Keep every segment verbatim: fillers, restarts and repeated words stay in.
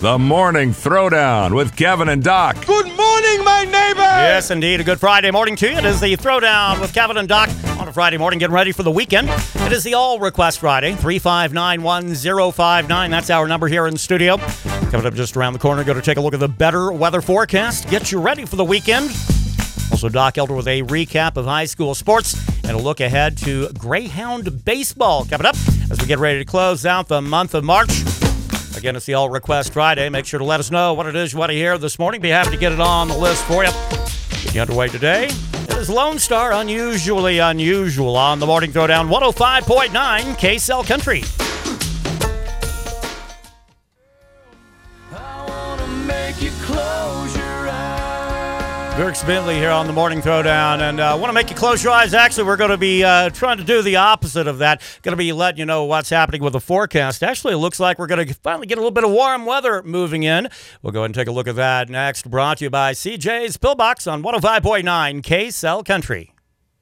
The Morning Throwdown with Kevin and Doc. Good morning, my neighbor! Yes, indeed. A good Friday morning to you. It is the Throwdown with Kevin and Doc on a Friday morning, getting ready for the weekend. It is the All Request Friday, three five nine, one zero five nine. That's our number here in the studio. Coming up just around the corner, go to take a look at the better weather forecast. Get you ready for the weekend. Also, Doc Elder with a recap of high school sports and a look ahead to Greyhound baseball coming up as we get ready to close out the month of March. Again, it's the All Request Friday. Make sure to let us know what it is you want to hear this morning. Be happy to get it on the list for you. Getting underway today, it is Lone Star, Unusually Unusual on the Morning Throwdown, one oh five point nine K-Cell Country. I wanna make you close your eyes. Dirk Bentley here on the Morning Throwdown, and I uh, want to make you close your eyes. Actually, we're going to be uh, trying to do the opposite of that. Going to be letting you know what's happening with the forecast. Actually, it looks like we're going to finally get a little bit of warm weather moving in. We'll go ahead and take a look at that next. Brought to you by C J's Pillbox on one oh five point nine K-Cell Country.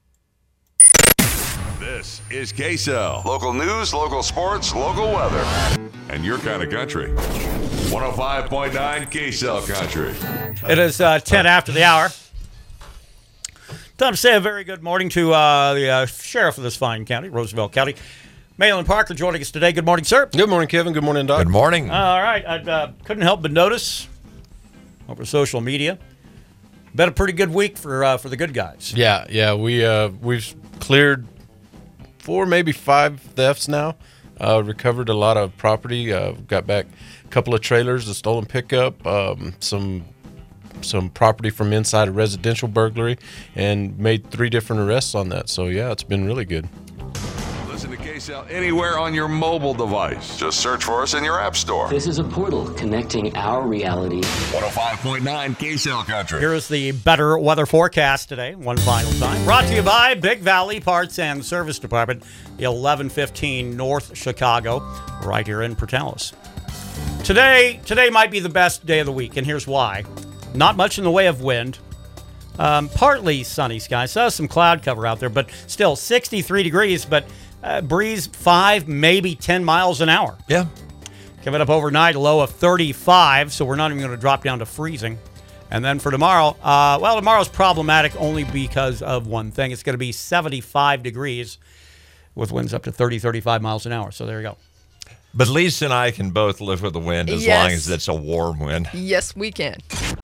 This is K-Cell. Local news, local sports, local weather. And your kind of country. one oh five point nine K-Cell Country. It is uh, ten after the hour. Time to say a very good morning to uh, the uh, sheriff of this fine county, Roosevelt County. Malin Parker joining us today. Good morning, sir. Good morning, Kevin. Good morning, Doc. Good morning. All right. I uh, couldn't help but notice over social media. Been a pretty good week for uh, for the good guys. Yeah, yeah. We uh, we've cleared four, maybe five thefts now. Uh, recovered a lot of property. Uh, got back a couple of trailers, a stolen pickup, um, some some property from inside a residential burglary, and made three different arrests on that. So yeah, it's been really good. Listen to K-Cell anywhere on your mobile device. Just search for us in your app store. This is a portal connecting our reality. one oh five point nine K-Cell Country. Here is the better weather forecast today, one final time. Brought to you by Big Valley Parts and Service Department, eleven fifteen North Chicago, right here in Portales. Today, today might be the best day of the week, and here's why. Not much in the way of wind. Um, partly sunny skies. So some cloud cover out there, but still sixty-three degrees, but uh, breeze five, maybe ten miles an hour. Yeah. Coming up overnight, a low of thirty-five, so we're not even going to drop down to freezing. And then for tomorrow, uh, well, tomorrow's problematic only because of one thing. It's going to be seventy-five degrees with winds up to thirty, thirty-five miles an hour. So there you go. But Lisa and I can both live with the wind as Yes. long as it's a warm wind. Yes, we can.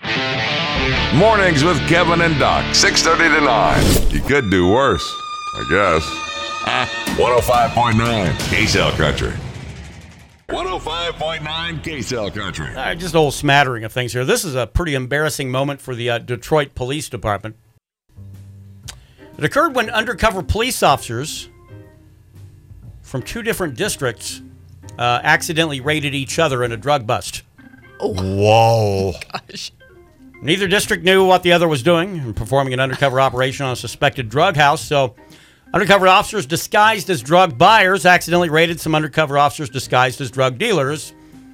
Mornings with Kevin and Doc, six thirty to nine. You could do worse, I guess. one oh five point nine K-Cell Country. one oh five point nine K-Cell Country. All right, just a whole smattering of things here. This is a pretty embarrassing moment for the uh, Detroit Police Department. It occurred when undercover police officers from two different districts uh, accidentally raided each other in a drug bust. Whoa. Gosh. Neither district knew what the other was doing and performing an undercover operation on a suspected drug house, so undercover officers disguised as drug buyers accidentally raided some undercover officers disguised as drug dealers.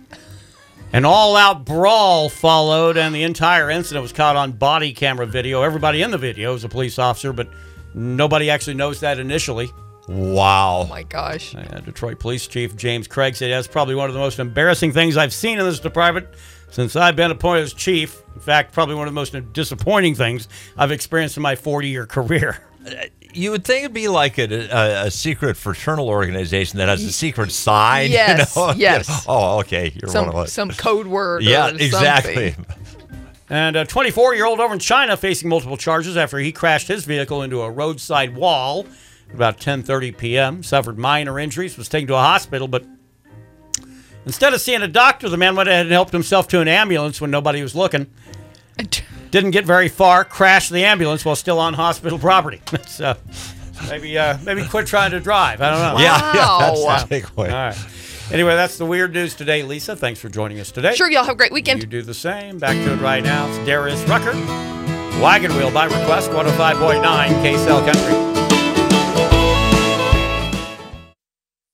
An all-out brawl followed, and the entire incident was caught on body camera video. Everybody in the video is a police officer, but nobody actually knows that initially. Wow. Oh, my gosh. Uh, Detroit Police Chief James Craig said that's probably one of the most embarrassing things I've seen in this department since I've been appointed as chief. In fact, probably one of the most disappointing things I've experienced in my forty-year career. You would think it'd be like a, a, a secret fraternal organization that has a secret sign. Yes, you know? yes. Oh, okay. You're Some, one of us. some code word Yeah, or exactly. something. And a twenty-four-year-old over in China facing multiple charges after he crashed his vehicle into a roadside wall at about ten thirty p.m., suffered minor injuries, was taken to a hospital, but instead of seeing a doctor, the man went ahead and helped himself to an ambulance when nobody was looking. Didn't get very far, crashed the ambulance while still on hospital property. So maybe uh, maybe quit trying to drive. I don't know. Yeah, yeah, that's Wow. the takeaway. All right. Anyway, that's the weird news today. Lisa, thanks for joining us today. Sure, y'all have a great weekend. You do the same. Back to it right now. It's Darius Rucker. Wagon Wheel by request, one oh five point nine K-Cell Country.